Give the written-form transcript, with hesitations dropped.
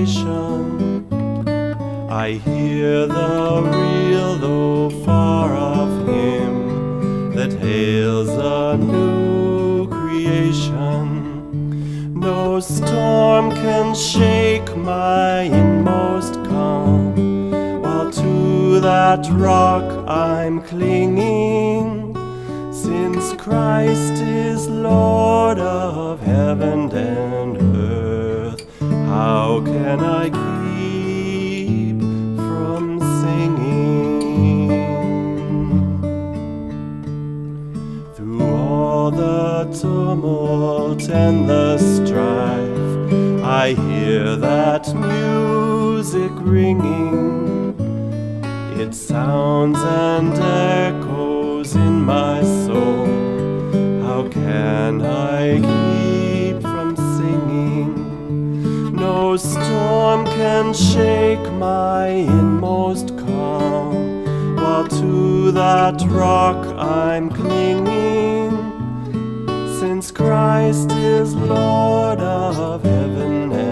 salvation. I hear the real, though far off hymn that hails a new creation. No storm can shake my inmost calm, while to that rock I'm clinging. Since Christ is Lord of heaven and earth, how can I keep from singing? Through all the tumult and the strife, I hear that music ringing. It sounds and echoes in my soul. How can I keep from singing? No storm can shake my inmost calm, while to that rock I'm clinging. Since Christ is Lord of heaven